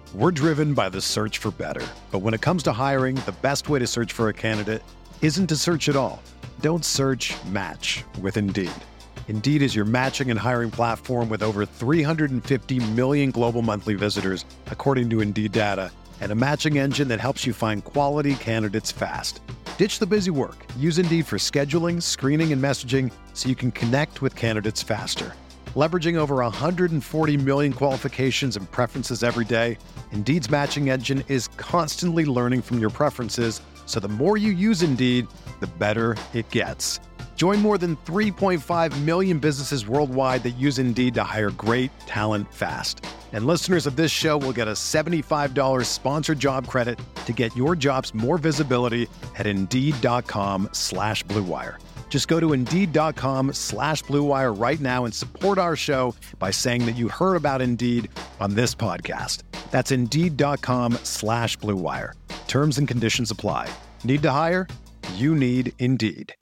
We're driven by the search for better. But when it comes to hiring, the best way to search for a candidate isn't to search at all. Don't search, match with Indeed. Indeed is your matching and hiring platform with over 350 million global monthly visitors, according to Indeed data, and a matching engine that helps you find quality candidates fast. Ditch the busy work. Use Indeed for scheduling, screening, and messaging so you can connect with candidates faster. Leveraging over 140 million qualifications and preferences every day, Indeed's matching engine is constantly learning from your preferences, so the more you use Indeed, the better it gets. Join more than 3.5 million businesses worldwide that use Indeed to hire great talent fast. And listeners of this show will get a $75 sponsored job credit to get your jobs more visibility at Indeed.com/Blue Wire. Just go to Indeed.com/Blue Wire right now and support our show by saying that you heard about Indeed on this podcast. That's Indeed.com/Blue Wire. Terms and conditions apply. Need to hire? You need Indeed.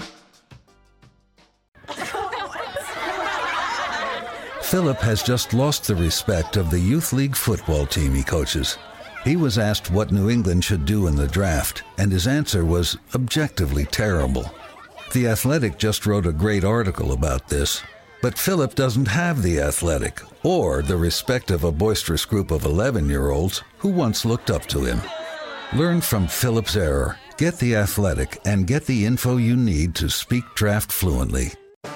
Philip has just lost the respect of the youth league football team he coaches. He was asked what New England should do in the draft, and his answer was objectively terrible. The Athletic just wrote a great article about this, but Philip doesn't have the Athletic or the respect of a boisterous group of 11-year-olds who once looked up to him. Learn from Philip's error, get the Athletic, and get the info you need to speak draft fluently.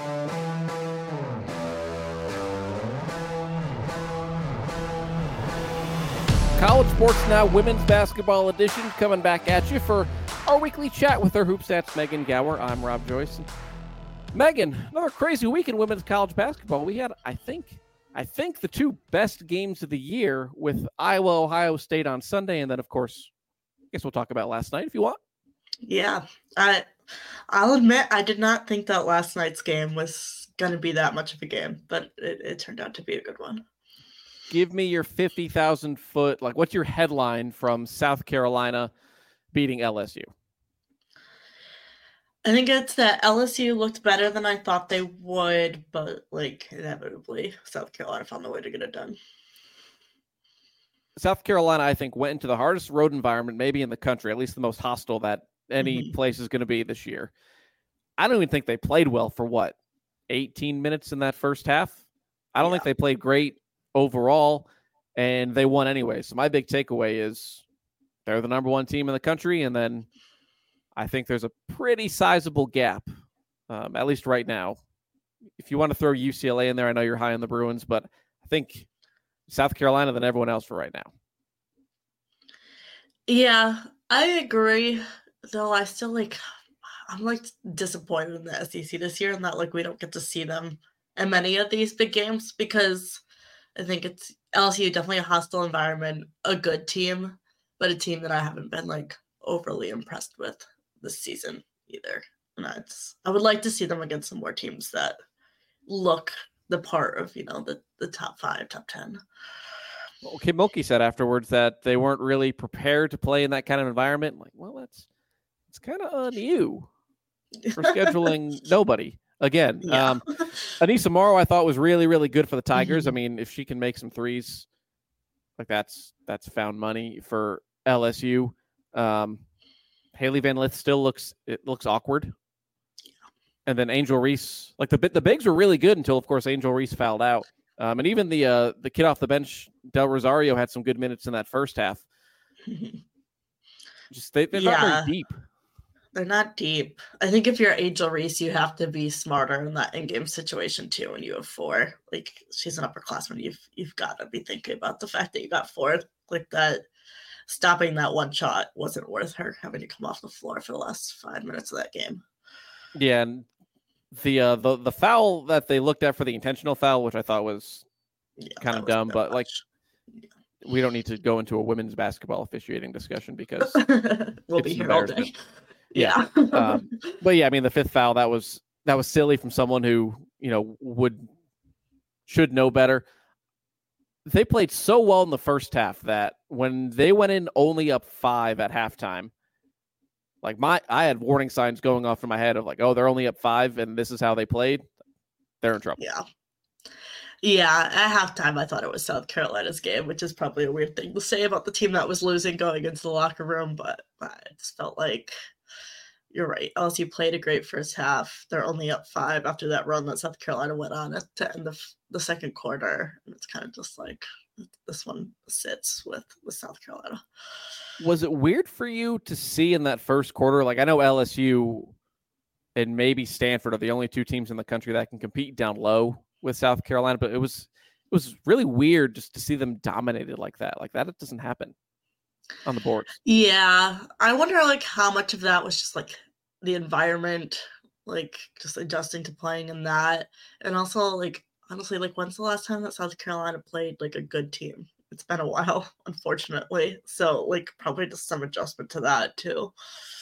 College Sports Now Women's Basketball Edition coming back at you for our weekly chat with our HoopStats Megan Gower. I'm Rob Joyce. Megan, another crazy week in women's college basketball. We had, I think the two best games of the year with Iowa, Ohio State on Sunday, and then, of course, I guess we'll talk about last night if you want. Yeah, I'll admit I did not think that last night's game was going to be that much of a game, but it turned out to be a good one. Give me your 50,000 foot, what's your headline from South Carolina beating LSU? I think it's that LSU looked better than I thought they would, but inevitably South Carolina found the way to get it done. South Carolina, I think, went into the hardest road environment maybe in the country, at least the most hostile that any place is going to be this year. I don't even think they played well for 18 minutes in that first half. I don't think they played great overall, and they won anyway. So my big takeaway is they're the number one team in the country, and then I think there's a pretty sizable gap, at least right now. If you want to throw UCLA in there, I know you're high on the Bruins, but I think South Carolina than everyone else for right now. Yeah, I agree. Though I still I'm disappointed in the SEC this year, and that we don't get to see them in many of these big games, because I think it's LSU, definitely a hostile environment, a good team, but a team that I haven't been overly impressed with this season either. And I would like to see them against some more teams that look the part of, the top 5, top 10. Well, Kim Mulkey said afterwards that they weren't really prepared to play in that kind of environment. It's kind of on you for scheduling nobody. Again, yeah. Anissa Morrow, I thought was really, really good for the Tigers. I mean, if she can make some threes, that's found money for LSU. Haley Van Lith still looks awkward. And then Angel Reese, the bigs were really good until, of course, Angel Reese fouled out. And even the kid off the bench, Del Rosario, had some good minutes in that first half. They're not very deep. They're not deep. I think if you're Angel Reese, you have to be smarter in that in-game situation too. When you have 4, she's an upperclassman, you've got to be thinking about the fact that you got 4, that. Stopping that one shot wasn't worth her having to come off the floor for the last 5 minutes of that game. Yeah, and the foul that they looked at for the intentional foul, which I thought was kind of dumb, but we don't need to go into a women's basketball officiating discussion because we'll be here all day. Yeah. But yeah, I mean, the 5th foul, that was silly from someone who, should know better. They played so well in the first half that when they went in only up 5 at halftime, I had warning signs going off in my head of they're only up 5 and this is how they played. They're in trouble. Yeah. Yeah, at halftime, I thought it was South Carolina's game, which is probably a weird thing to say about the team that was losing going into the locker room, but I just felt like you're right. LSU played a great first half. They're only up 5 after that run that South Carolina went on to end the second quarter. And it's kind of just like this one sits with South Carolina. Was it weird for you to see in that first quarter? Like, I know LSU and maybe Stanford are the only two teams in the country that can compete down low with South Carolina, but it was really weird just to see them dominated like that. Like that, it doesn't happen on the boards. Yeah. I wonder like how much of that was just like the environment, like just adjusting to playing in that. And also like, honestly, like when's the last time that South Carolina played like a good team? It's been a while, unfortunately. So like probably just some adjustment to that too.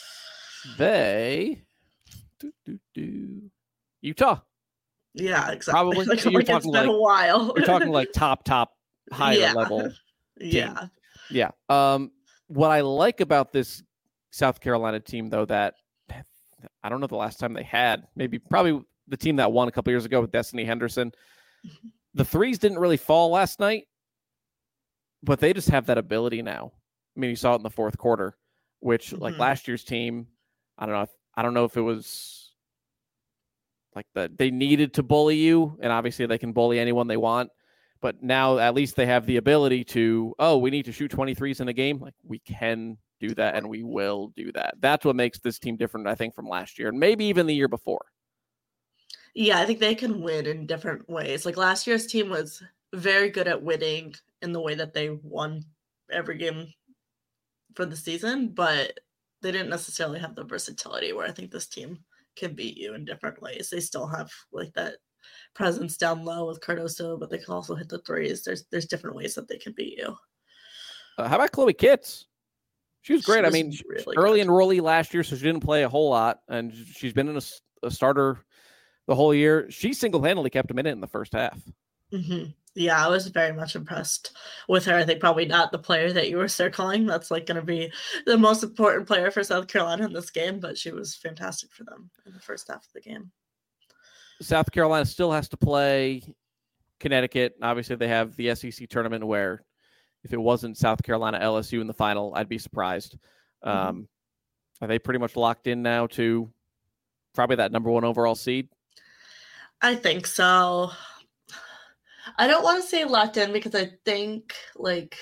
Utah. Yeah, exactly. Probably. Like, it's been a while. You're talking like top higher level. Team. Yeah. What I like about this South Carolina team, though, that I don't know the last time they had, probably the team that won a couple years ago with Destiny Henderson. The threes didn't really fall last night, but they just have that ability now. I mean, you saw it in the fourth quarter, which like last year's team, I don't know if it was like they needed to bully you, and obviously they can bully anyone they want. But now at least they have the ability to, we need to shoot 23s in a game. Like we can do that and we will do that. That's what makes this team different, I think, from last year and maybe even the year before. Yeah, I think they can win in different ways. Like last year's team was very good at winning in the way that they won every game for the season, but they didn't necessarily have the versatility where I think this team can beat you in different ways. They still have like that presence down low with Cardoso, but they can also hit the threes. There's different ways that they can beat you. How about Chloe Kitts? She was great. Really early enrollee last year, so she didn't play a whole lot, and she's been in a starter the whole year. She single-handedly kept a minute in the first half. Mm-hmm. Yeah, I was very much impressed with her. I think probably not the player that you were circling. That's like going to be the most important player for South Carolina in this game, but she was fantastic for them in the first half of the game. South Carolina still has to play Connecticut. Obviously, they have the SEC tournament where if it wasn't South Carolina LSU in the final, I'd be surprised. Are they pretty much locked in now to probably that number 1 overall seed? I think so. I don't want to say locked in because I think like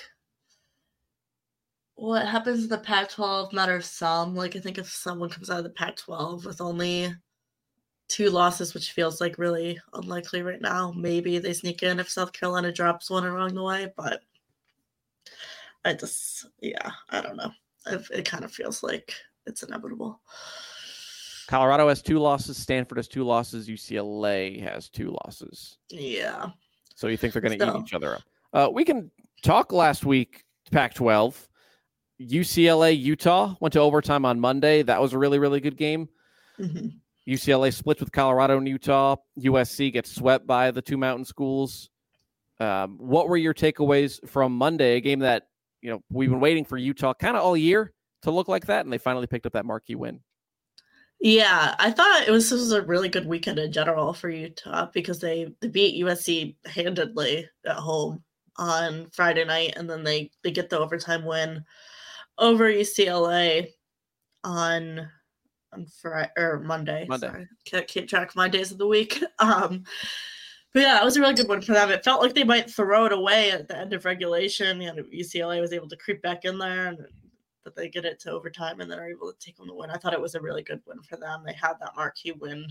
what happens in the Pac-12 matters some. Like I think if someone comes out of the Pac-12 with only 2 losses, which feels like really unlikely right now, maybe they sneak in if South Carolina drops one along the way. But I don't know. It kind of feels like it's inevitable. Colorado has 2 losses. Stanford has 2 losses. UCLA has 2 losses. Yeah. So you think they're going to eat each other up? We can talk last week, Pac-12. UCLA, Utah went to overtime on Monday. That was a really, really good game. Mm-hmm. UCLA splits with Colorado and Utah. USC gets swept by the 2 mountain schools. What were your takeaways from Monday, a game that we've been waiting for Utah kind of all year to look like that, and they finally picked up that marquee win? Yeah, I thought this was a really good weekend in general for Utah because they beat USC handedly at home on Friday night, and then they get the overtime win over UCLA on Friday or Monday. Sorry, can't keep track of my days of the week. But yeah, it was a really good one for them. It felt like they might throw it away at the end of regulation. UCLA was able to creep back in there, but they get it to overtime and then are able to take them the win. I thought it was a really good win for them. They had that marquee win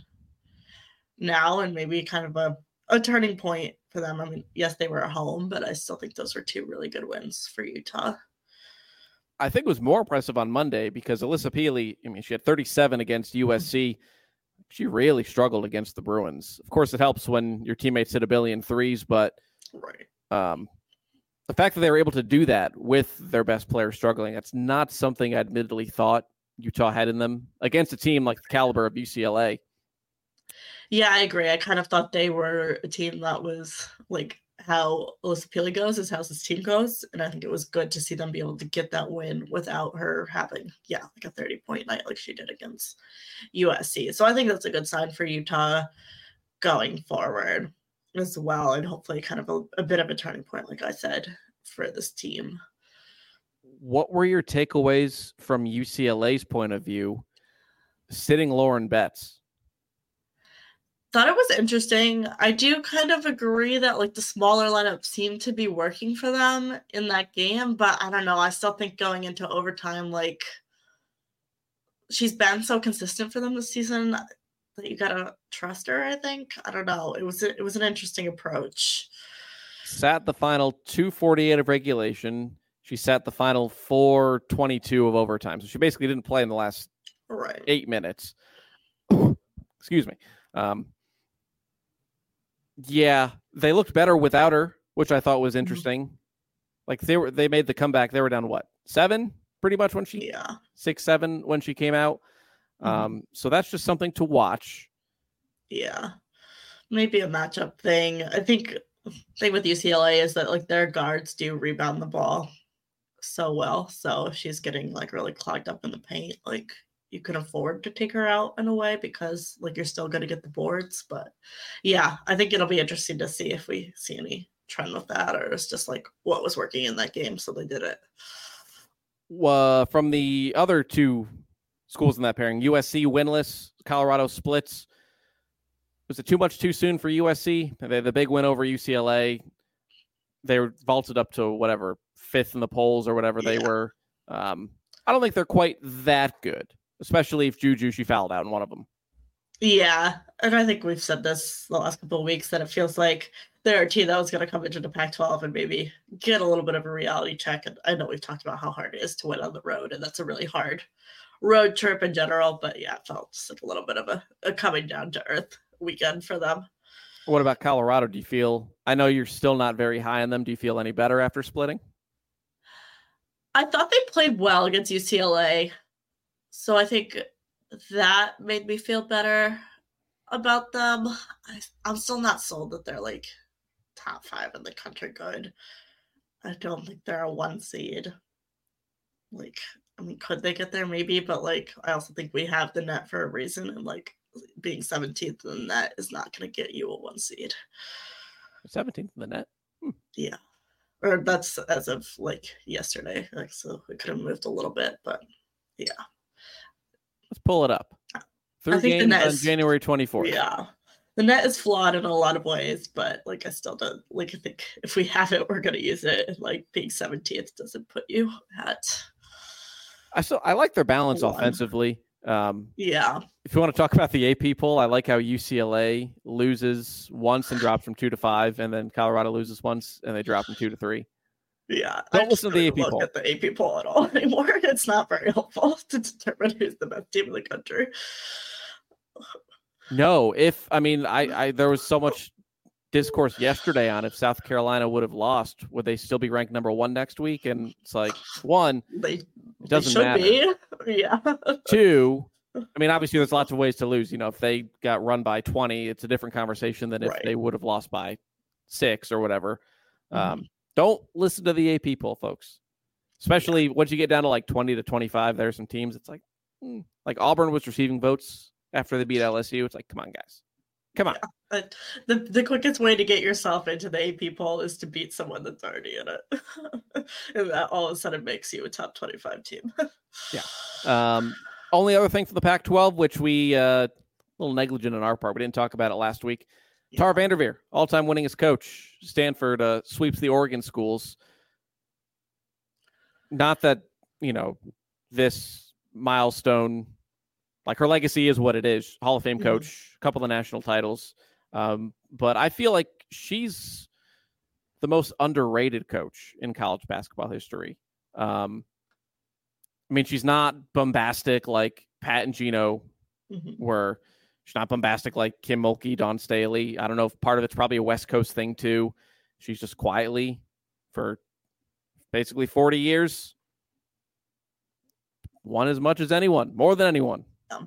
now and maybe kind of a turning point for them. I mean, yes, they were at home, but I still think those were 2 really good wins for Utah. I think it was more impressive on Monday because Alyssa Peely, she had 37 against USC. She really struggled against the Bruins. Of course, it helps when your teammates hit a billion threes, but right. The fact that they were able to do that with their best player struggling, that's not something I admittedly thought Utah had in them against a team like the caliber of UCLA. Yeah, I agree. I kind of thought they were a team that was like how Alyssa Peely goes is how this team goes. And I think it was good to see them be able to get that win without her having, like a 30-point night like she did against USC. So I think that's a good sign for Utah going forward. as well, and hopefully kind of a bit of a turning point, like I said, for this team. What were your takeaways from UCLA's point of view, sitting Lauren Betts? Thought it was interesting. I do kind of agree that like the smaller lineup seemed to be working for them in that game, but I don't know. I still think going into overtime, like she's been so consistent for them this season that you gotta trust her. I think. I don't know. It was an interesting approach. Sat the final 2:48 of regulation. She sat the final 4:22 of overtime. So she basically didn't play in the last 8 minutes. Excuse me. Yeah, they looked better without her, which I thought was interesting. Like they made the comeback. They were down 7 pretty much when she 6-7 when she came out. So that's just something to watch. Yeah, maybe a matchup thing. I think the thing with UCLA is that like their guards do rebound the ball so well. So if she's getting like really clogged up in the paint, like you can afford to take her out in a way because like you're still going to get the boards. But yeah, I think it'll be interesting to see if we see any trend with that, or it's just like what was working in that game, so they did it. From the other two schools in that pairing, USC winless, Colorado splits. Was it too much too soon for USC? They had the big win over UCLA. They were vaulted up to whatever, 5th in the polls or whatever they were. I don't think they're quite that good, especially if she fouled out in one of them. Yeah, and I think we've said this the last couple of weeks that it feels like they're a team that was going to come into the Pac-12 and maybe get a little bit of a reality check. And I know we've talked about how hard it is to win on the road, and that's a really hard road trip in general. But yeah, it felt just like a little bit of a coming down to earth weekend for them. What about Colorado? Do you feel, I know you're still not very high on them. Do you feel any better after splitting? I thought they played well against UCLA. So I think that made me feel better about them. I'm still not sold that they're like top 5 in the country good. I don't think they're a 1 seed. Like, I mean, could they get there? Maybe, but like, I also think we have the net for a reason, and like being 17th in the net is not going to get you a 1 seed. 17th in the net? Yeah. Or that's as of like yesterday. Like, so it could have moved a little bit, but yeah. Let's pull it up. 3 games on January 24th. Yeah. The net is flawed in a lot of ways, but like I still don't like. I think if we have it, we're gonna use it. Like being 17th doesn't put you at. I like their balance offensively. Yeah. If you want to talk about the AP poll, I like how UCLA loses once and drops from 2 to 5, and then Colorado loses once and they drop from 2 to 3. Yeah, don't listen to the AP poll. At the AP poll at all anymore. It's not very helpful to determine who's the best team in the country. No, I there was so much discourse yesterday on if South Carolina would have lost, would they still be ranked number 1 next week? And it's like, 1, it doesn't matter. Be. Yeah. 2, I mean, obviously there's lots of ways to lose. You know, if they got run by 20, it's a different conversation than if they would have lost by 6 or whatever. Don't listen to the AP poll, folks. Especially once you get down to like 20 to 25, there are some teams. It's like Auburn was receiving votes after they beat LSU. It's like, come on, guys. Come on. Yeah. The quickest way to get yourself into the AP poll is to beat someone that's already in it. And that all of a sudden makes you a top 25 team. Yeah. Only other thing for the Pac-12, which we a little negligent on our part. We didn't talk about it last week. Yeah. Tara Vanderveer, all-time winningest coach. Stanford sweeps the Oregon schools. Not that, this milestone, like her legacy is what it is. Hall of Fame coach, a couple of national titles. But I feel like she's the most underrated coach in college basketball history. She's not bombastic like Pat and Gino were. She's not bombastic like Kim Mulkey, Dawn Staley. I don't know if part of it's probably a West Coast thing too. She's just quietly for basically 40 years won as much as anyone, more than anyone.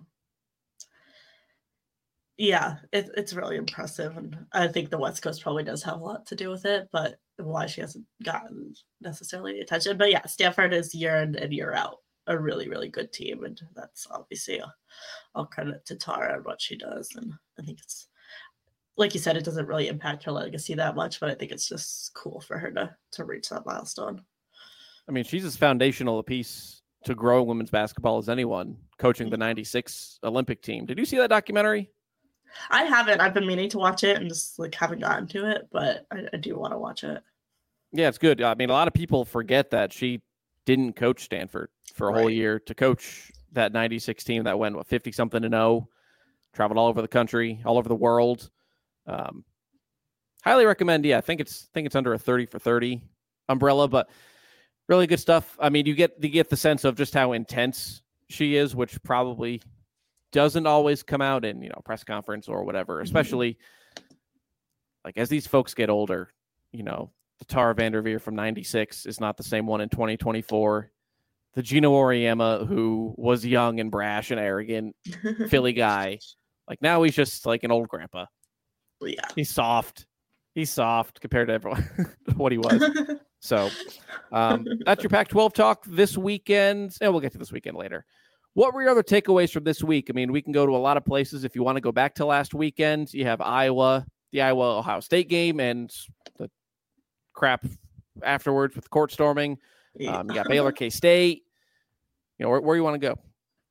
Yeah, it's really impressive. And I think the West Coast probably does have a lot to do with it, but why she hasn't gotten necessarily the attention. But yeah, Stanford is year in and year out a really, really good team. And that's obviously all credit to Tara and what she does. And I think like you said, it doesn't really impact her legacy that much, but I think it's just cool for her to reach that milestone. I mean, she's as foundational a piece to grow women's basketball as anyone, coaching the 96 Olympic team. Did you see that documentary? I haven't. I've been meaning to watch it and just like haven't gotten to it, but I do want to watch it. Yeah, it's good. I mean, a lot of people forget that she didn't coach Stanford for a whole year to coach that 96 team that went 50-something-0, traveled all over the country, all over the world. Highly recommend. Yeah, I think it's under a 30 for 30 umbrella, but really good stuff. I mean, you get the sense of just how intense she is, which probably doesn't always come out in, press conference or whatever, especially like as these folks get older, the Tara Vanderveer from 96 is not the same one in 2024. The Gino Auriemma, who was young and brash and arrogant Philly guy, like now he's just like an old grandpa. Yeah. He's soft compared to everyone, what he was. So that's your Pac-12 talk this weekend. And we'll get to this weekend later. What were your other takeaways from this week? I mean, we can go to a lot of places. If you want to go back to last weekend, you have the Iowa-Ohio State game and the crap afterwards with court storming. You got Baylor, K-State. Where do you want to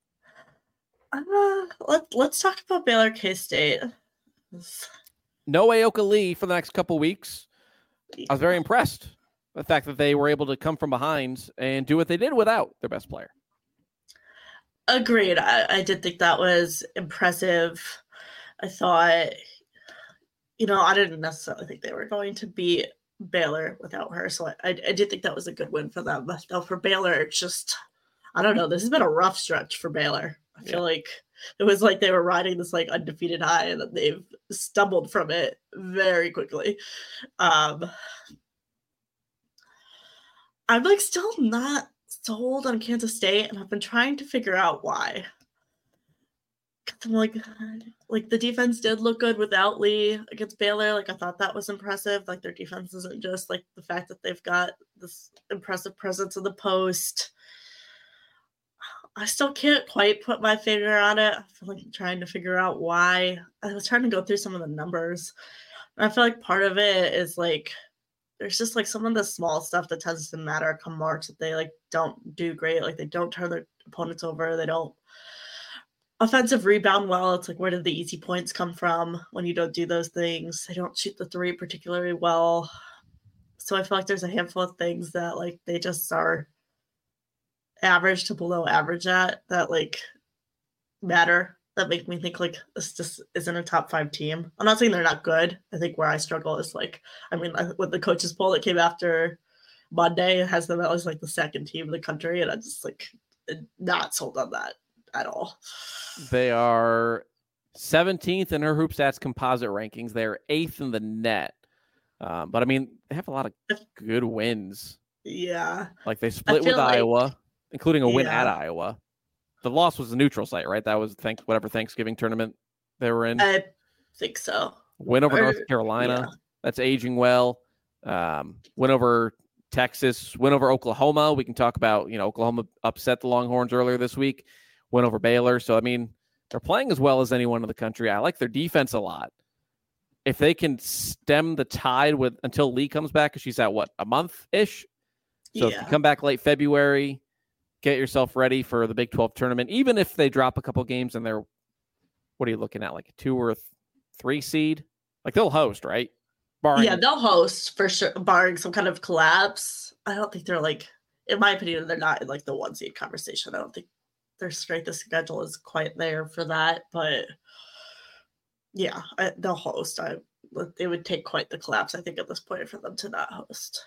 go? Let's talk about Baylor, K-State. No Ayoka Lee for the next couple weeks. I was very impressed with the fact that they were able to come from behind and do what they did without their best player. Agreed. I did think that was impressive. I thought, I didn't necessarily think they were going to beat Baylor without her. So I did think that was a good win for them. But though for Baylor, it's just, I don't know. This has been a rough stretch for Baylor. I feel like it was like they were riding this like undefeated high and that they've stumbled from it very quickly. I'm like still not sold on Kansas State, and I've been trying to figure out why. I'm like the defense did look good without Lee against Baylor. Like I thought that was impressive. Like their defense isn't just like the fact that they've got this impressive presence in the post. I still can't quite put my finger on it. I feel like I'm trying to figure out why. I was trying to go through some of the numbers, and I feel like part of it is like there's just like some of the small stuff that tends to matter come March that they like don't do great. Like they don't turn their opponents over. They don't offensive rebound well. It's like, where did the easy points come from when you don't do those things? They don't shoot the three particularly well. So I feel like there's a handful of things that like they just are average to below average at that like matter, that make me think like this just isn't a top 5 team. I'm not saying they're not good. I think where I struggle is like, I mean, with the coaches poll that came after Monday, it has them as like the second team in the country, and I'm just like not sold on that at all. They are 17th in her Hoop Stats composite rankings. They're 8th in the net. But I mean, they have a lot of good wins. Yeah. Like they split with Iowa, including a win at Iowa. The loss was a neutral site, right? That was whatever Thanksgiving tournament they were in. I think so. Win over North Carolina. Yeah. That's aging well. Win over Texas. Win over Oklahoma. We can talk about, Oklahoma upset the Longhorns earlier this week. Win over Baylor. So, I mean, they're playing as well as anyone in the country. I like their defense a lot. If they can stem the tide until Lee comes back, because she's at a month-ish? So if you come back late February, get yourself ready for the Big 12 tournament. Even if they drop a couple games and they're, what are you looking at, like a 2 or 3 seed? Like they'll host, right? They'll host for sure, barring some kind of collapse. I don't think they're like, in my opinion, they're not in like the 1 seed conversation. I don't think their strength of schedule is quite there for that, but yeah, they'll host. It would take quite the collapse, I think, at this point for them to not host.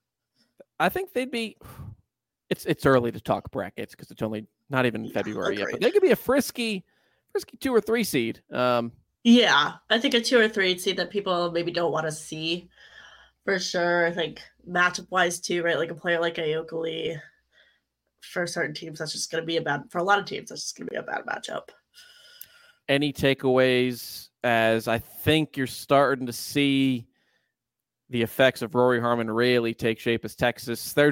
I think they'd be. It's early to talk brackets because it's only not even February yet. But they could be a frisky 2 or 3 seed. Yeah, I think a 2 or 3 seed that people maybe don't want to see for sure. I think matchup wise too, right? Like a player like Ayoka Lee, for certain teams, that's just going to be for a lot of teams, that's just going to be a bad matchup. Any takeaways, as I think you're starting to see the effects of Rory Harmon really take shape as Texas? They're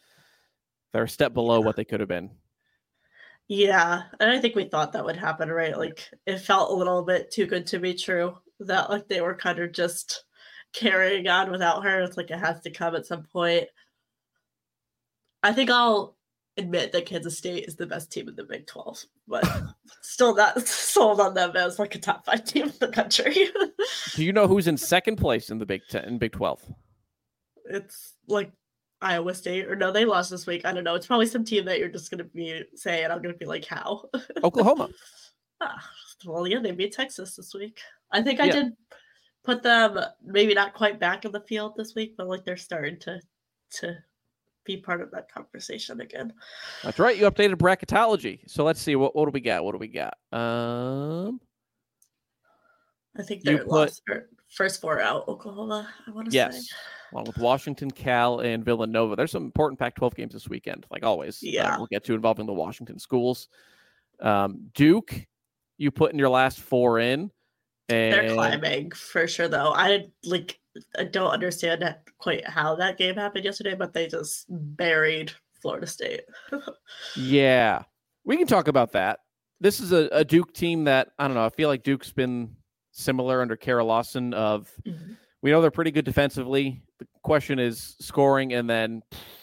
a step below what they could have been. Yeah, and I think we thought that would happen, right? Like it felt a little bit too good to be true that like they were kind of just carrying on without her. It's like it has to come at some point. I think I'll admit that Kansas State is the best team in the Big 12, but still not sold on them as like a top 5 team in the country. Do you know who's in second place in the Big 10 and Big 12? It's like Iowa State, or no, they lost this week. I don't know. It's probably some team that you're just going to be saying. I'm going to be like, how? Oklahoma. Well, yeah, they beat Texas this week. I think I did put them maybe not quite back in the field this week, but like they're starting to be part of that conversation again. That's right. You updated bracketology. So let's see. What do we got? What do we got? I think they're lost first 4 out, Oklahoma, I want to say. Yes. Along with Washington, Cal, and Villanova. There's some important Pac-12 games this weekend, like always. Yeah. We'll get to involving the Washington schools. Duke, you put in your last 4 in. And they're climbing for sure, though. I don't understand quite how that game happened yesterday, but they just buried Florida State. Yeah. We can talk about that. This is a Duke team that, I don't know, I feel like Duke's been similar under Kara Lawson of, we know they're pretty good defensively. The question is scoring, and then,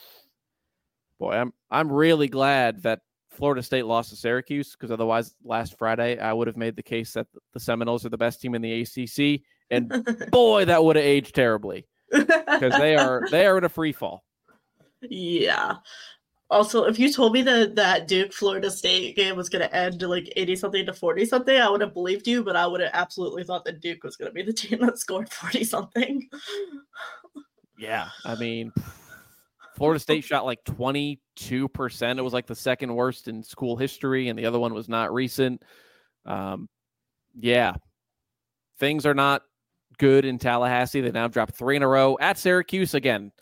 boy, I'm really glad that Florida State lost to Syracuse, because otherwise last Friday I would have made the case that the Seminoles are the best team in the ACC, and boy, that would have aged terribly, because they are in a free fall. Yeah. Also, if you told me that Duke Florida State game was going to end like 80-something to 40-something, I would have believed you, but I would have absolutely thought that Duke was going to be the team that scored 40-something. Yeah, I mean, Florida State shot like 22%. It was like the second worst in school history, and the other one was not recent. Yeah, things are not good in Tallahassee. They now dropped 3 in a row at Syracuse. Again,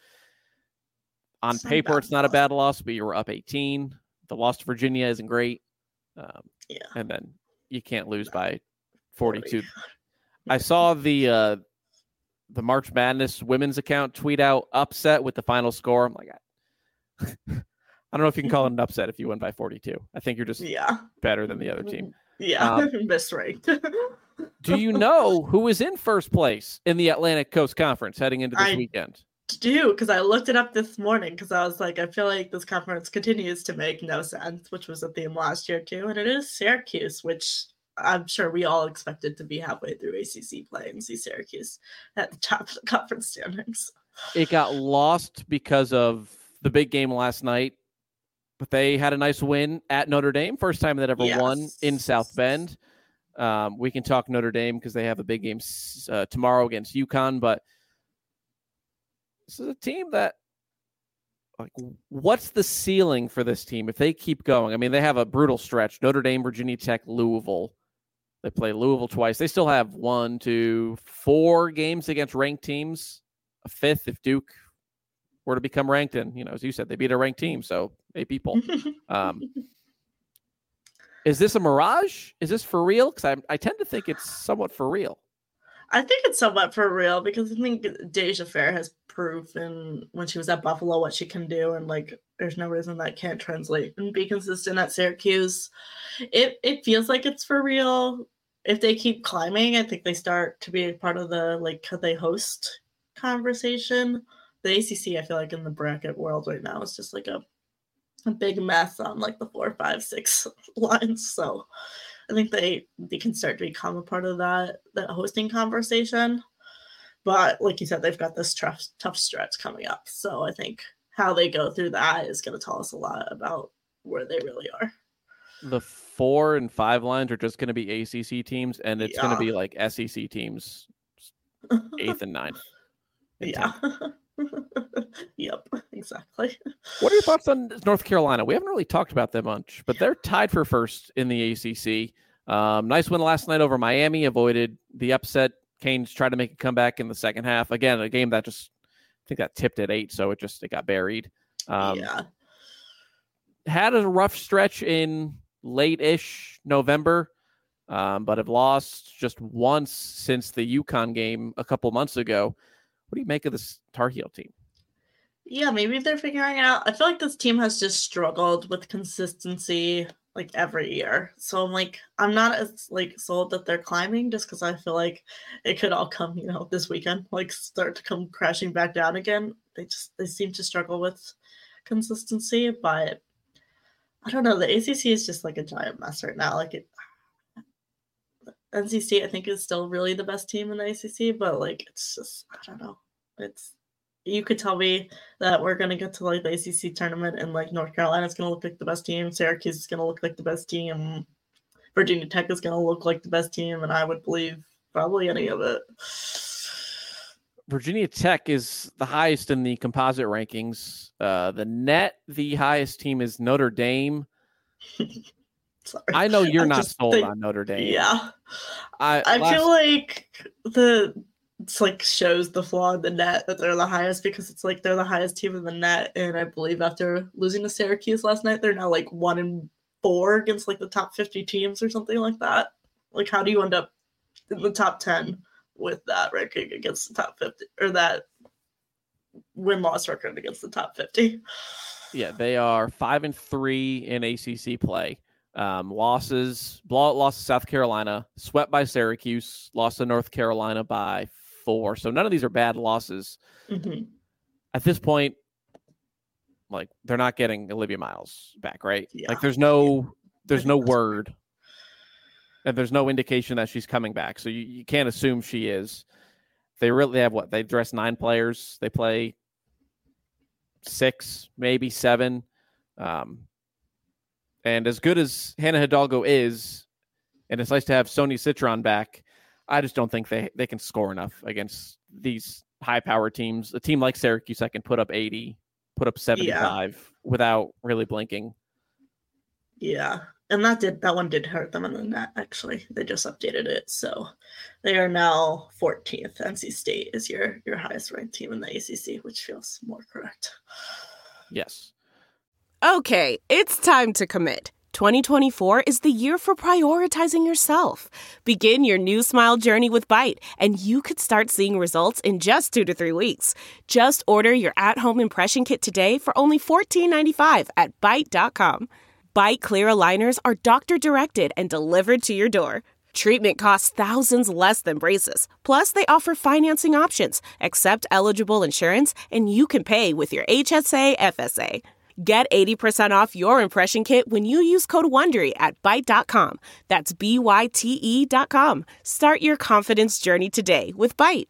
on paper, it's not a bad loss, but you were up 18. The loss to Virginia isn't great. And then you can't lose by 42. I saw the March Madness women's account tweet out upset with the final score. I'm like, I don't know if you can call it an upset if you win by 42. I think you're just better than the other team. Yeah, misranked. Do you know who is in first place in the Atlantic Coast Conference heading into this weekend? Do, because I looked it up this morning, because I was like, I feel like this conference continues to make no sense, which was a theme last year too, and it is Syracuse, which I'm sure we all expected to be halfway through ACC play and see Syracuse at the top of the conference standings. It got lost because of the big game last night, but they had a nice win at Notre Dame, first time that ever won in South Bend. We can talk Notre Dame because they have a big game tomorrow against UConn, but this is a team that, like, what's the ceiling for this team if they keep going? I mean, they have a brutal stretch. Notre Dame, Virginia Tech, Louisville. They play Louisville twice. They still have 1, 2, 4 games against ranked teams, a 5th if Duke were to become ranked. And, as you said, they beat a ranked team, so 8 people. Is this a mirage? Is this for real? Because I tend to think it's somewhat for real. I think it's somewhat for real, because I think Deja Fair has proven when she was at Buffalo what she can do, and like there's no reason that can't translate and be consistent at Syracuse. It feels like it's for real. If they keep climbing, I think they start to be a part of the like could they host conversation. The ACC, I feel like in the bracket world right now is just like a big mess on like the 4, 5, 6 lines. So I think they can start to become a part of that hosting conversation. But like you said, they've got this tough stretch coming up. So I think how they go through that is going to tell us a lot about where they really are. The 4 and 5 lines are just going to be ACC teams, and it's going to be like SEC teams, 8th and 9th. Yeah. Yep, exactly. What are your thoughts on North Carolina? We haven't really talked about them much, but they're tied for first in the ACC. Nice win last night over Miami, avoided the upset. Canes tried to make a comeback in the second half. Again, a game that I think that tipped at 8, so it got buried. Had a rough stretch in late-ish November, but have lost just once since the UConn game a couple months ago. What do you make of this Tar Heel team? Yeah, maybe they're figuring it out. I feel like this team has just struggled with consistency like every year. So I'm like, I'm not as like sold that they're climbing just because I feel like it could all come, this weekend, like start to come crashing back down again. They seem to struggle with consistency, but I don't know. The ACC is just like a giant mess right now. Like NC State, I think, is still really the best team in the ACC, but like it's just, I don't know. You could tell me that we're going to get to like the ACC tournament and like North Carolina is going to look like the best team, Syracuse is going to look like the best team, Virginia Tech is going to look like the best team, and I would believe probably any of it. Virginia Tech is the highest in the composite rankings. The highest team is Notre Dame. Sorry. I know you're not sold on Notre Dame. Yeah. I feel like it's like shows the flaw in the net that they're the highest because it's like they're the highest team in the net, and I believe after losing to Syracuse last night, they're now like 1-4 against like the top 50 teams or something like that. Like, how do you end up in the top 10 with that ranking against the top 50, or that win-loss record against the top 50? Yeah, they are 5-3 in ACC play. Losses, blowout loss to South Carolina, swept by Syracuse, lost to North Carolina by 4. So none of these are bad losses. Mm-hmm. At this point, like, they're not getting Olivia Miles back, right? Yeah. Like, there's no word, and there's no indication that she's coming back. So you can't assume she is. They have what? They dress 9 players. They play 6, maybe 7. And as good as Hannah Hidalgo is, and it's nice to have Sonia Citron back, I just don't think they can score enough against these high-powered teams. A team like Syracuse that can put up 80, put up 75 without really blinking. Yeah, and that one did hurt them in the net, actually. They just updated it, so they are now 14th. NC State is your highest-ranked team in the ACC, which feels more correct. Yes. Okay, it's time to commit. 2024 is the year for prioritizing yourself. Begin your new smile journey with Byte, and you could start seeing results in just 2 to 3 weeks. Just order your at-home impression kit today for only $14.95 at Byte.com. Byte Clear aligners are doctor-directed and delivered to your door. Treatment costs thousands less than braces. Plus, they offer financing options, accept eligible insurance, and you can pay with your HSA FSA. Get 80% off your impression kit when you use code WONDERY at Byte.com. That's BYTE.com. Start your confidence journey today with Byte.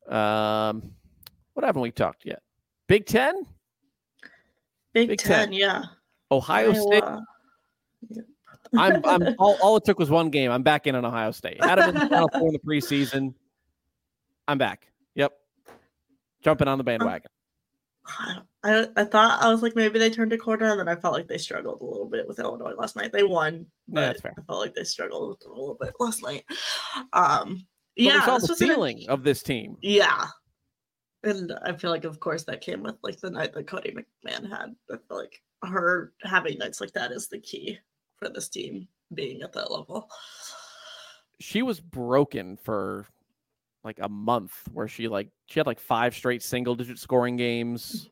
What haven't we talked yet? Big Ten? Big Ten, yeah. Ohio State. I'm all it took was one game. I'm back in on Ohio State. Had them in the Final Four in the preseason. I'm back. Yep. Jumping on the bandwagon. I thought, I was like, maybe they turned a corner, and then I felt like they struggled a little bit with Illinois last night. They won, but that's fair. I felt like they struggled with them a little bit last night. We saw the ceiling of this team. Yeah. And I feel like, of course, that came with like the night that Cody McMahon had. I feel like her having nights like that is the key for this team being at that level. She was broken for like a month where she had like 5 straight single-digit scoring games.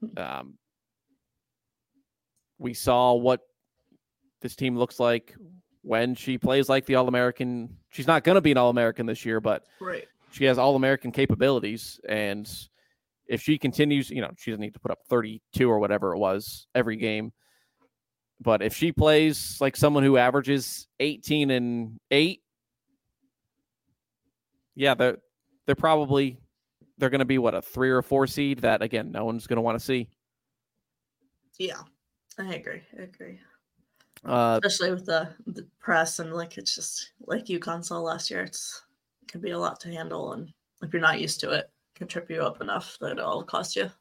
We saw what this team looks like when she plays like the All-American. She's not going to be an All-American this year, but right. She has All-American capabilities. And if she continues, she doesn't need to put up 32 or whatever it was every game. But if she plays like someone who averages 18 and 8, yeah, they're probably going to be a 3 or 4 seed that, again, no one's going to want to see. Yeah, I agree. Especially with the press, and like it's just like UConn saw last year. It can be a lot to handle, and if you're not used to it, it can trip you up enough that it'll cost you.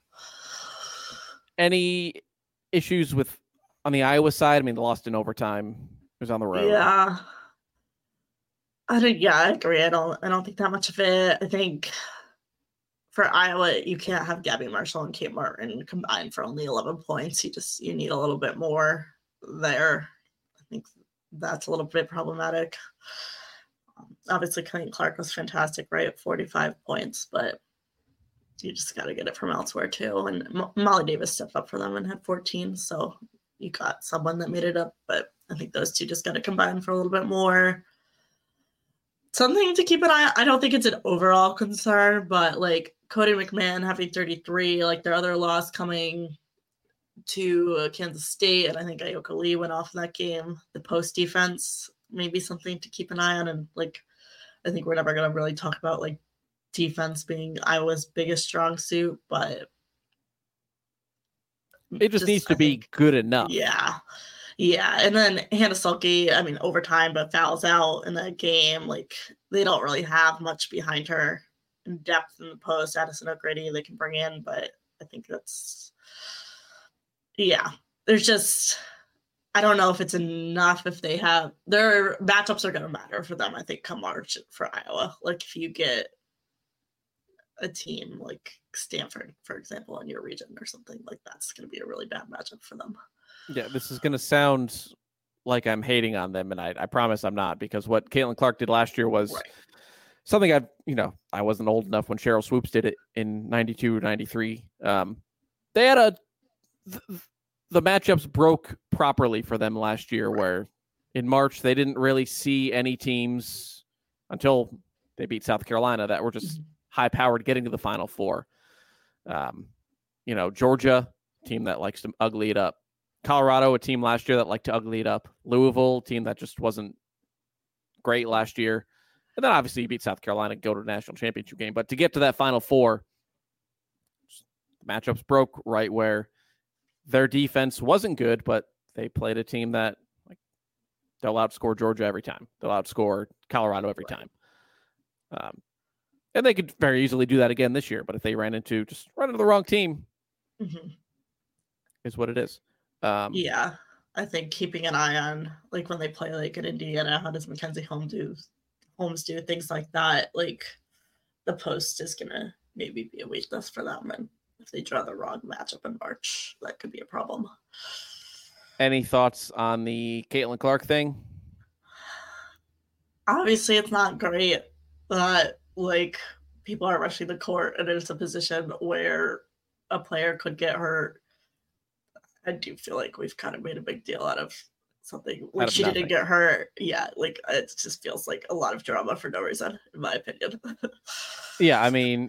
Any issues on the Iowa side? I mean, they lost in overtime. It was on the road. Yeah. I agree. I don't think that much of it. I think for Iowa, you can't have Gabby Marshall and Kate Martin combined for only 11 points. You need a little bit more there. I think that's a little bit problematic. Obviously, Clayton Clark was fantastic, right, at 45 points, but you just got to get it from elsewhere too. And Molly Davis stepped up for them and had 14, so you got someone that made it up. But I think those two just got to combine for a little bit more. Something to keep an eye on. I don't think it's an overall concern, but like Cody McMahon having 33, like their other loss coming to Kansas State, and I think Ayoka Lee went off in that game. The post defense, maybe something to keep an eye on. And like, I think we're never going to really talk about like defense being Iowa's biggest strong suit, but it just needs to be good enough. Yeah. Yeah. And then Hannah Sulky, I mean, overtime, but fouls out in that game. Like, they don't really have much behind her in depth in the post. Addison O'Grady, they can bring in, but I think that's, yeah. There's just, I don't know if it's enough if they have, their matchups are going to matter for them, I think, come March for Iowa. Like, if you get a team like Stanford, for example, in your region or something, like that's going to be a really bad matchup for them. Yeah, this is going to sound like I'm hating on them, and I promise I'm not, because what Caitlin Clark did last year was something I wasn't old enough when Cheryl Swoops did it in 92 or 93. They had the matchups broke properly for them last year, where in March they didn't really see any teams until they beat South Carolina that were just high-powered getting to the Final Four. Georgia, team that likes to ugly it up. Colorado, a team last year that liked to ugly it up. Louisville, team that just wasn't great last year. And then obviously you beat South Carolina, go to the national championship game. But to get to that Final Four, the matchups broke right where their defense wasn't good, but they played a team that they'll outscore Georgia every time. They'll outscore Colorado every time. And they could very easily do that again this year, but if they ran into the wrong team, is what it is. Yeah, I think keeping an eye on like when they play like in Indiana, how does Mackenzie Holmes do things like that? Like the post is gonna maybe be a weakness for them, and if they draw the wrong matchup in March, that could be a problem. Any thoughts on the Caitlin Clark thing? Obviously, it's not great that like people are rushing the court and it's a position where a player could get hurt. I do feel like we've kind of made a big deal out of something. Like she didn't get hurt. Yeah, like it just feels like a lot of drama for no reason, in my opinion. Yeah, I mean,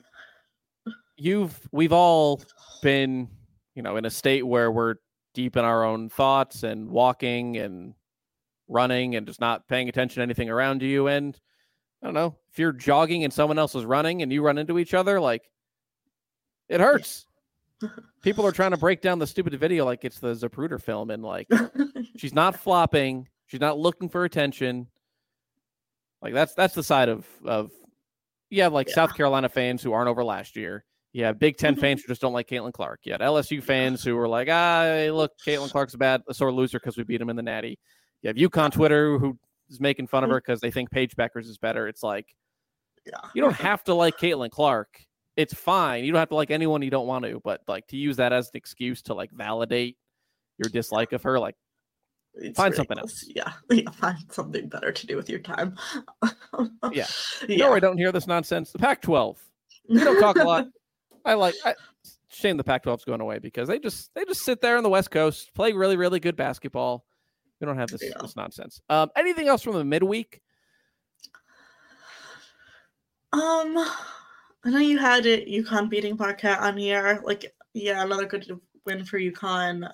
we've all been, in a state where we're deep in our own thoughts and walking and running and just not paying attention to anything around you. And I don't know, if you're jogging and someone else is running and you run into each other, like it hurts. People are trying to break down the stupid video like it's the Zapruder film, and like she's not flopping, she's not looking for attention. Like that's the side of you have South Carolina fans who aren't over last year. You have Big Ten fans who just don't like Caitlin Clark. You had LSU fans who were like, look, Caitlin Clark's a sore loser because we beat him in the Natty. You have UConn Twitter who is making fun of her because they think Paige Beckers is better. It's like, you don't have to like Caitlin Clark. It's fine. You don't have to like anyone you don't want to, but like to use that as an excuse to like validate your dislike of her, like find something else. Yeah, find something better to do with your time. Yeah. I don't hear this nonsense. The Pac-12. We don't talk a lot. Shame the Pac-12's going away because they just sit there on the West Coast, play really, really good basketball. We don't have this nonsense. Anything else from the midweek? I know you had it, UConn beating Marquette on here. Another good win for UConn.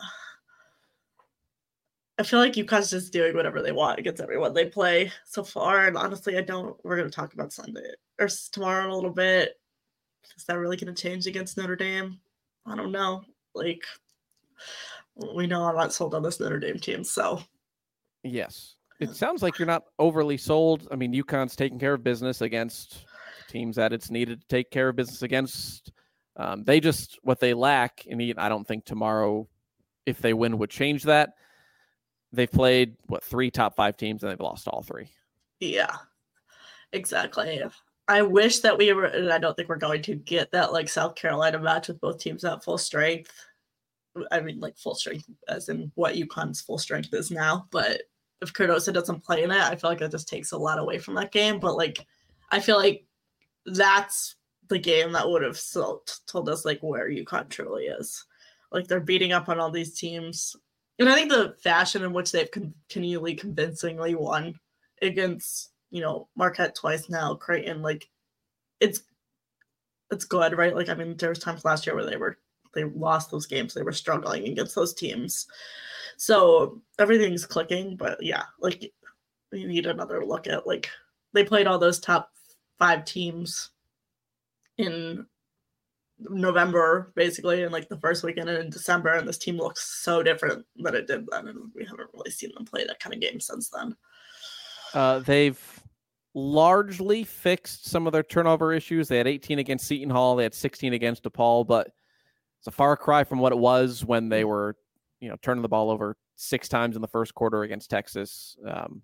I feel like UConn's just doing whatever they want against everyone they play so far. And honestly, we're going to talk about Sunday or tomorrow in a little bit. Is that really going to change against Notre Dame? I don't know. We know I'm not sold on this Notre Dame team, so. Yes. It sounds like you're not overly sold. I mean, UConn's taking care of business against teams that it's needed to take care of business against. What they lack, and I don't think tomorrow, if they win, would change that. They've played, 3 top 5 teams, and they've lost all 3. Yeah, exactly. I wish that we were, and I don't think we're going to get that, South Carolina match with both teams at full strength. I mean, full strength as in what UConn's full strength is now. But if Cardoso doesn't play in it, I feel like it just takes a lot away from that game. But, I feel like that's the game that would have told us, where UConn truly is. They're beating up on all these teams And I think the fashion in which they've continually convincingly won against, Marquette twice now, Creighton, like it's good, right? Like, I mean, there was times last year where they lost those games. They were struggling against those teams. So everything's clicking, but yeah, like you need another look at, like, they played all those top 5 teams in November, basically, and like the first weekend in December, and this team looks so different than it did then, and we haven't really seen them play that kind of game since then. They've largely fixed some of their turnover issues. They had 18 against Seton Hall. They had 16 against DePaul, but it's a far cry from what it was when they were, turning the ball over 6 times in the first quarter against Texas.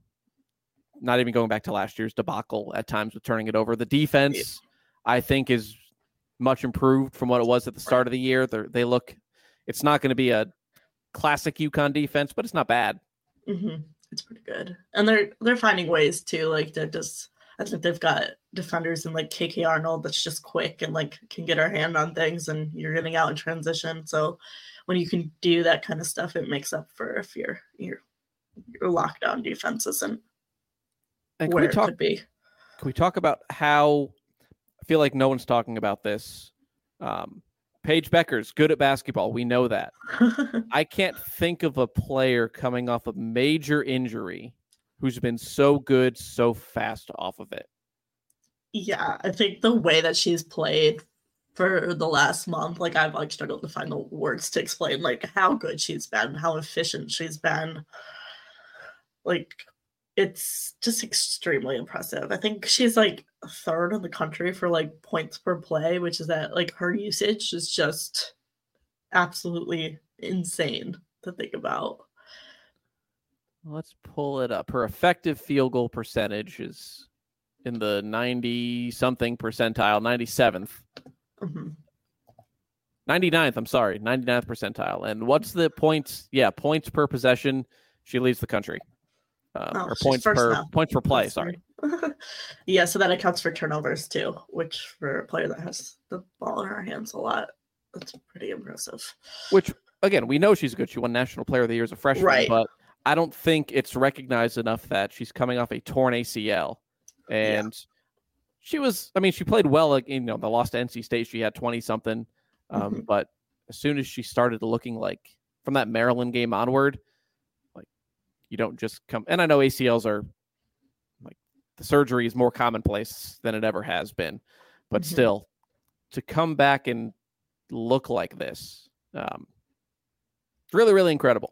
Not even going back to last year's debacle at times with turning it over. The defense, I think, is much improved from what it was at the start of the year. It's not going to be a classic UConn defense, but it's not bad. Mm-hmm. It's pretty good. And they're finding ways too. Like I think they've got defenders in like KK Arnold that's just quick and like can get her hand on things, and you're getting out in transition. So when you can do that kind of stuff, it makes up for if your lockdown defense isn't where it could be. Can we talk about how, I feel like no one's talking about this. Paige Bueckers, good at basketball. We know that. I can't think of a player coming off a major injury who's been so good so fast off of it. Yeah, I think the way that she's played for the last month, like I've like struggled to find the words to explain like how good she's been, how efficient she's been. Like, it's just extremely impressive. I think she's like 3rd in the country for like points per play, which is that like her usage is just absolutely insane to think about. Let's pull it up. Her effective field goal percentage is in the 90-something percentile, 97th. Mm-hmm. 99th, I'm sorry, 99th percentile. And what's the points? Yeah, points per possession. She leads the country. Or points per play, sorry. Yeah, so that accounts for turnovers too, which for a player that has the ball in her hands a lot, that's pretty impressive. Which, again, we know she's good. She won National Player of the Year as a freshman, right, but I don't think it's recognized enough that she's coming off a torn ACL. And she played well. Like, the loss to NC State, she had 20-something. But as soon as she started looking like, from that Maryland game onward, like, you don't just come. And I know ACLs are, like, the surgery is more commonplace than it ever has been. But still, to come back and look like this, really, really incredible.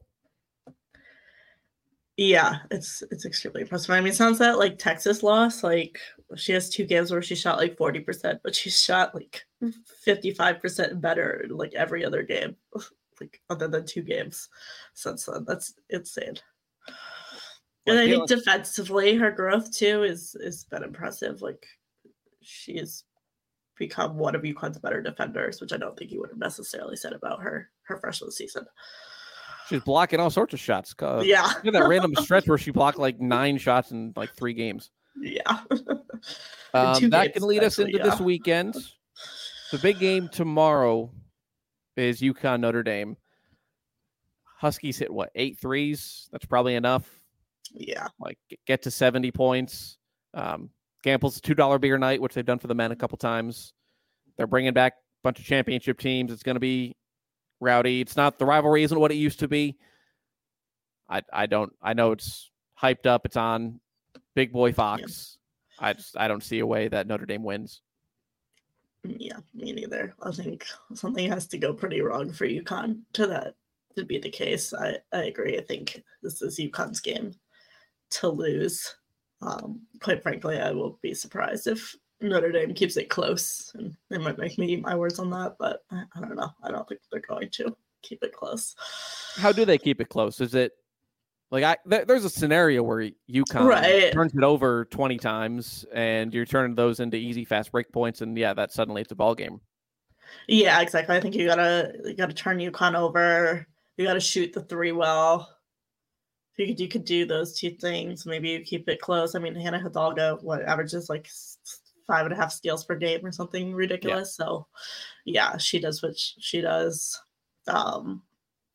Yeah, it's extremely impressive. I mean, it sounds that like Texas loss, like she has 2 games where she shot like 40%, but she shot like 55% better like every other game, like other than 2 games since then. That's insane. And I think defensively, her growth too is been impressive. Like, she's become one of UConn's better defenders, which I don't think you would have necessarily said about her freshman season. She's blocking all sorts of shots. Yeah. That random stretch where she blocked like 9 shots in like 3 games. Yeah. That can lead us into this weekend. The big game tomorrow is UConn Notre Dame. Huskies hit 8 threes? That's probably enough. Yeah. Like, get to 70 points. Gample's $2 beer night, which they've done for the men a couple times. They're bringing back a bunch of championship teams. It's going to be rowdy. It's not, the rivalry isn't what it used to be. I know it's hyped up. It's on Big Boy Fox. Yeah. I don't see a way that Notre Dame wins. Yeah, me neither. I think something has to go pretty wrong for UConn to be the case. I agree. I think this is UConn's game to lose. Quite frankly, I will be surprised if Notre Dame keeps it close, and they might make me eat my words on that, but I don't know. I don't think they're going to keep it close. How do they keep it close? Is it like there's a scenario where UConn turns it over 20 times and you're turning those into easy fast break points, and that suddenly it's a ball game. Yeah, exactly. I think you gotta turn UConn over. You gotta shoot the 3 well. If you could do those 2 things, maybe you keep it close. I mean, Hannah Hidalgo averages like 5.5 steals per game or something ridiculous. Yeah. So, yeah, she does what she does.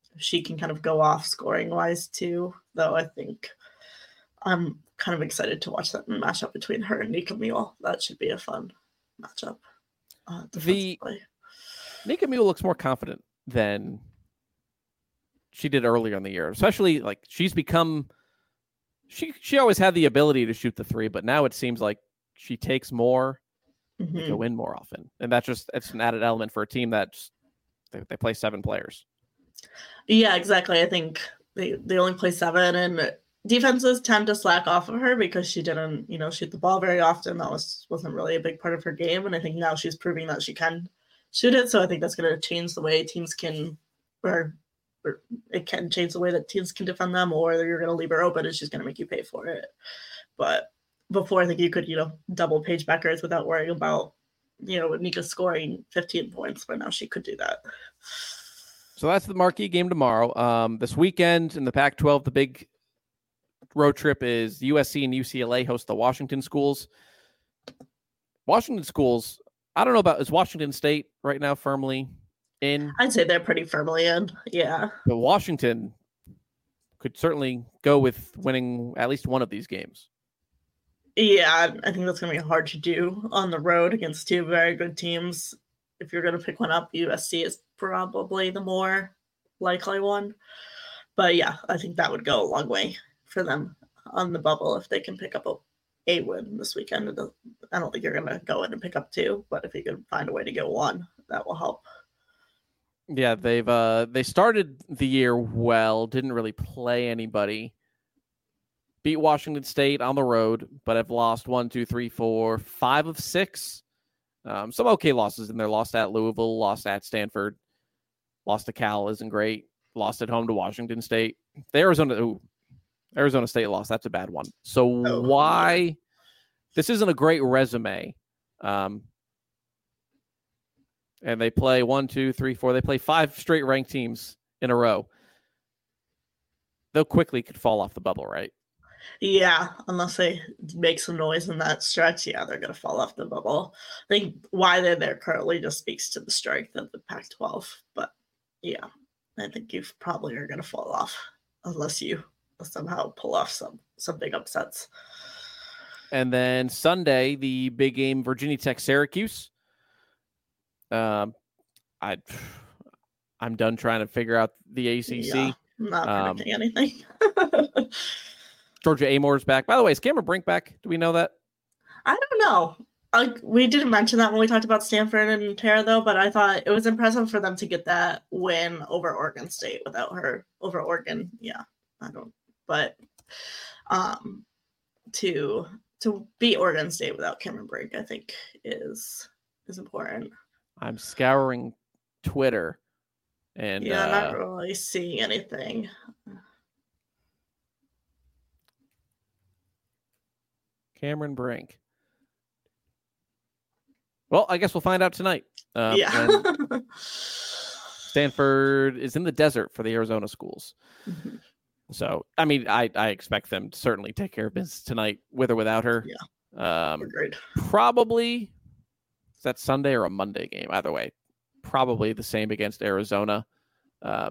she can kind of go off scoring wise too. Though I think I'm kind of excited to watch that matchup between her and Nika Mule. That should be a fun matchup. Nika Mule looks more confident than she did earlier in the year, especially like she's become. She always had the ability to shoot the three, but now it seems like she takes more to go in more often, and it's an added element for a team that they play 7 players. Yeah, exactly. I think they only play 7, and defenses tend to slack off of her because she didn't, shoot the ball very often. That wasn't really a big part of her game, and I think now she's proving that she can shoot it. So I think that's going to change the way teams can, or it can change the way that teams can defend them, or you're going to leave her open and she's going to make you pay for it. But before, I think you could, double Paige Bueckers without worrying about, Nika scoring 15 points, but now she could do that. So that's the marquee game tomorrow. This weekend in the Pac-12, the big road trip is USC and UCLA host the Washington schools. Washington schools, I don't know about, is Washington State right now firmly in? I'd say they're pretty firmly in, yeah. But Washington could certainly go with winning at least one of these games. Yeah, I think that's going to be hard to do on the road against 2 very good teams. If you're going to pick one up, USC is probably the more likely one. But yeah, I think that would go a long way for them on the bubble if they can pick up a win this weekend. I don't think you're going to go in and pick up 2, but if you can find a way to get 1, that will help. Yeah, they started the year well, didn't really play anybody. Beat Washington State on the road, but have lost 5 of 6. Some okay losses in there. Lost at Louisville, lost at Stanford, lost to Cal isn't great. Lost at home to Washington State. The Arizona State loss, that's a bad one. So why? This isn't a great resume. And they play 1, 2, 3, 4. They play 5 straight ranked teams in a row. They'll quickly could fall off the bubble, right? Yeah, unless they make some noise in that stretch, yeah, they're going to fall off the bubble. I think why they're there currently just speaks to the strength of the Pac-12. But yeah, I think you probably are going to fall off unless you somehow pull off some big upsets. And then Sunday, the big game, Virginia Tech, Syracuse. I'm done trying to figure out the ACC. Yeah, I'm not predicting anything. Georgia Amoor's back. By the way, is Cameron Brink back? Do we know that? I don't know. We didn't mention that when we talked about Stanford and Tara, though, but I thought it was impressive for them to get that win over Oregon State without her. Over Oregon, yeah, I don't. But to beat Oregon State without Cameron Brink, I think is important. I'm scouring Twitter, and not really seeing anything. Cameron Brink. Well, I guess we'll find out tonight. Stanford is in the desert for the Arizona schools. Mm-hmm. So, I mean, I expect them to certainly take care of business tonight, with or without her. Yeah. Agreed. Probably, is that Sunday or a Monday game? Either way, probably the same against Arizona. I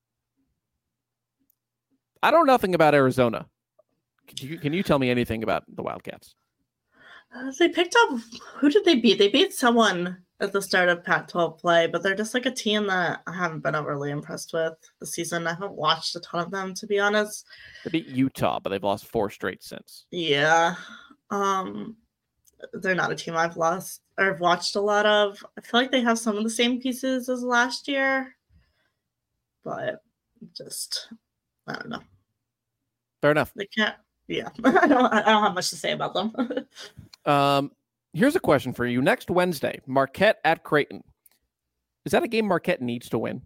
don't know nothing about Arizona. Can you tell me anything about the Wildcats? They picked up, who did they beat? They beat someone at the start of Pac-12 play, but they're just like a team that I haven't been overly impressed with this season. I haven't watched a ton of them, to be honest. They beat Utah, but they've lost 4 straight since. Yeah. They're not a team I've watched a lot of. I feel like they have some of the same pieces as last year, but just, I don't know. Fair enough. They can't. Yeah, I don't have much to say about them. Here's a question for you. Next Wednesday, Marquette at Creighton. Is that a game Marquette needs to win?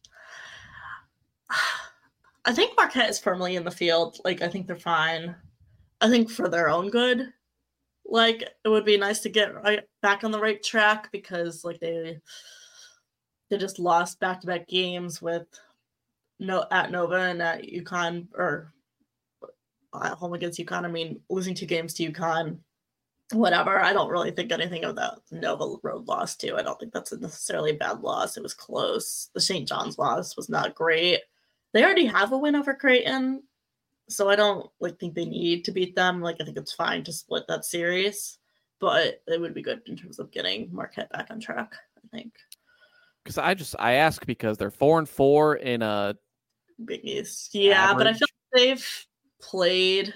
I think Marquette is firmly in the field. Like, I think they're fine. I think for their own good, like, it would be nice to get back on the right track because, like, they just lost back-to-back games with at Nova and at UConn, or at home against UConn. I mean, losing 2 games to UConn, whatever. I don't really think anything of that Nova road loss too. I don't think that's necessarily a bad loss. It was close. The St. John's loss was not great. they already have a win over Creighton, so I don't think they need to beat them. I think it's fine to split that series, but it would be good in terms of getting Marquette back on track, I think. Because I ask because they're 4-4 in a Big East. Yeah, average. But I feel like they've played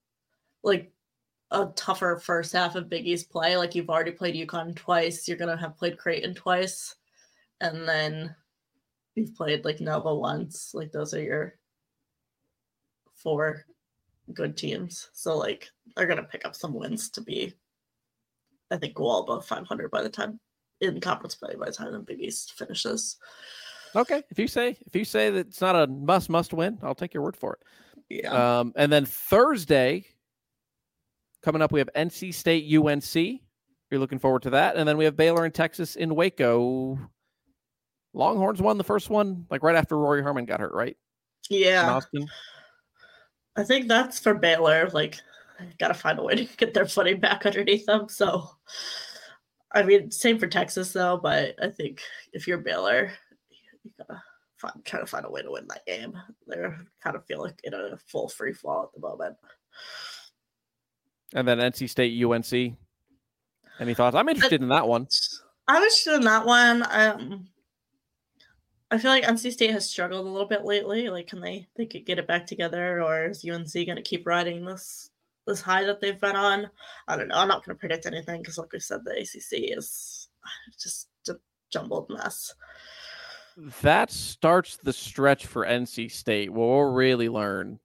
a tougher first half of Big East play. You've already played UConn twice. You're going to have played Creighton twice. And then you've played Nova once. Those are your 4 good teams. So they're going to pick up some wins to be, I think, well above 500 by the time in conference play, by the time the Big East finishes. Okay. If you say that it's not a must win, I'll take your word for it. Yeah. And then Thursday, coming up, we have NC State UNC. You're looking forward to that. And then we have Baylor and Texas in Waco. Longhorns won the first one, right after Rory Harmon got hurt, right? Yeah. In Austin. I think that's for Baylor. Got to find a way to get their footing back underneath them. So, same for Texas, though. But I think if you're Baylor, you got to try to find a way to win that game. They're kind of feel in a full free fall at the moment. And then NC State UNC. Any thoughts? I'm interested in that one. I'm interested in that one. I feel like NC State has struggled a little bit lately. Can they could get it back together, or is UNC going to keep riding this high that they've been on? I don't know. I'm not going to predict anything because, like we said, the ACC is just a jumbled mess. That starts the stretch for NC State. We'll really learn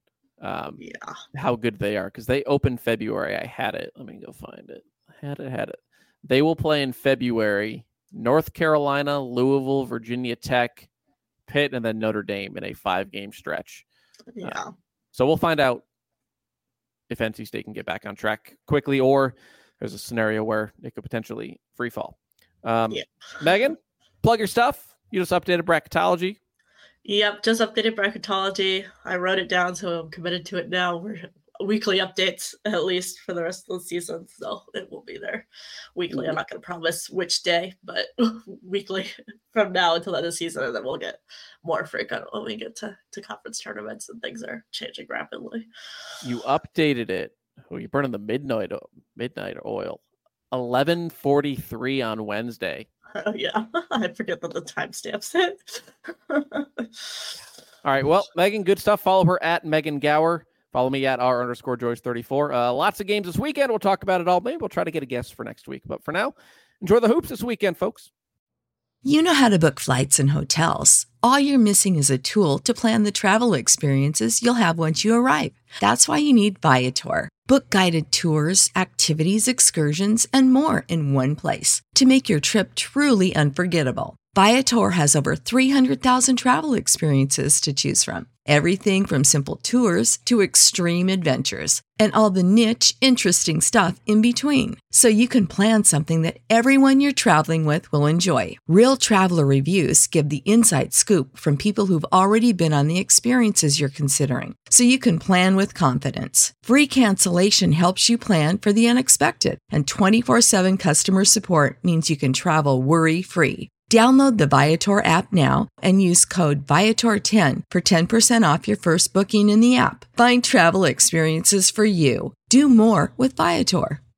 how good they are, because they open February. I had it. Let me go find it. Had it. They will play in February. North Carolina, Louisville, Virginia Tech, Pitt, and then Notre Dame in a 5-game stretch. Yeah. So we'll find out if NC State can get back on track quickly, or there's a scenario where it could potentially free fall. Megan, plug your stuff. You just updated bracketology. Yep, just updated bracketology. I wrote it down, so I'm committed to it now. We're weekly updates, at least for the rest of the season, so it will be there weekly. I'm not going to promise which day, but weekly from now until the end of the season, and then we'll get more frequent when we get to conference tournaments and things are changing rapidly. You updated it. Oh, you're burning the midnight oil. 11:43 on Wednesday. Oh, yeah. I forget that the timestamps hit. All right. Well, Megan, good stuff. Follow her at Megan Gower. Follow me at _Joyce34. Lots of games this weekend. We'll talk about it all. Maybe we'll try to get a guest for next week. But for now, enjoy the hoops this weekend, folks. You know how to book flights and hotels. All you're missing is a tool to plan the travel experiences you'll have once you arrive. That's why you need Viator. Book guided tours, activities, excursions, and more in one place to make your trip truly unforgettable. Viator has over 300,000 travel experiences to choose from. Everything from simple tours to extreme adventures and all the niche, interesting stuff in between. So you can plan something that everyone you're traveling with will enjoy. Real traveler reviews give the inside scoop from people who've already been on the experiences you're considering. So you can plan with confidence. Free cancellation helps you plan for the unexpected. And 24/7 customer support means you can travel worry-free. Download the Viator app now and use code Viator10 for 10% off your first booking in the app. Find travel experiences for you. Do more with Viator.